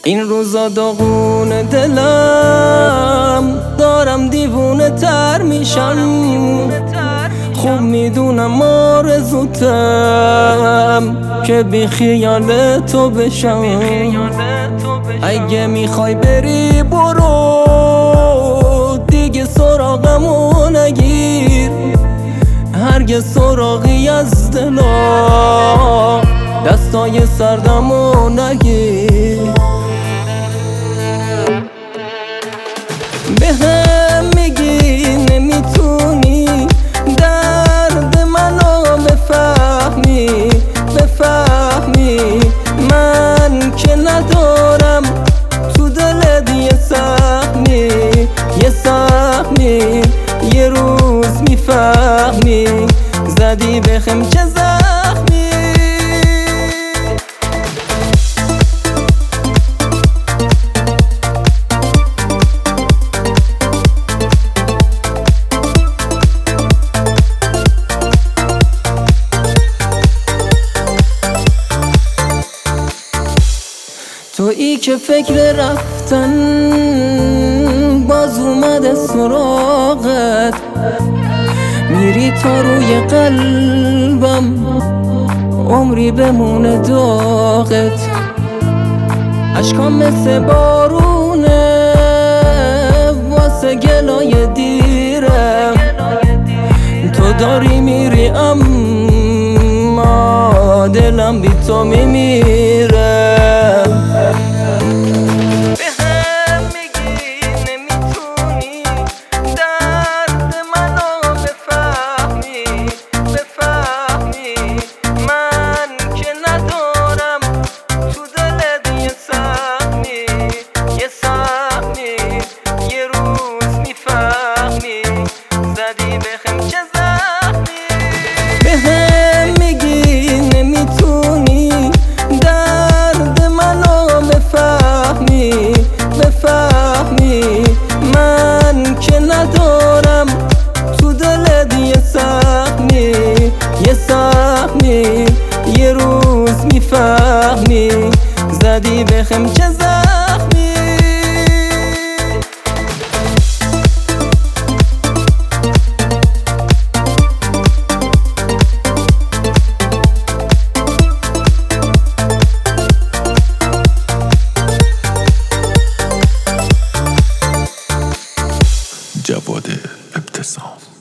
این روزا داغون دلم، دارم دیوونه تر میشم. خوب میدونم آرزوتم که بی خیال تو بشم. اگه میخوای بری برو، دیگه سراغمو نگیر. هرگز سراغی از دلا، دستای سردمو نگیر. به هم میگی نمیتونی درد منو بفهمی، من که ندارم تو دلت یه سهمی، یه روز میفهمی زدی بخم چه زخمی. تویی که فکر رفتن باز اومده سراغت، میری تا روی قلبم عمری بمونه داغت. اشکام مثل بارونه واسه گلای دیرم، تو داری میری اما دلم بی تو میمیره. من که ندارم تو دلت یه سهمی، یه روز میفهمی زدی بخم چه زخمی. جواد ابتسام.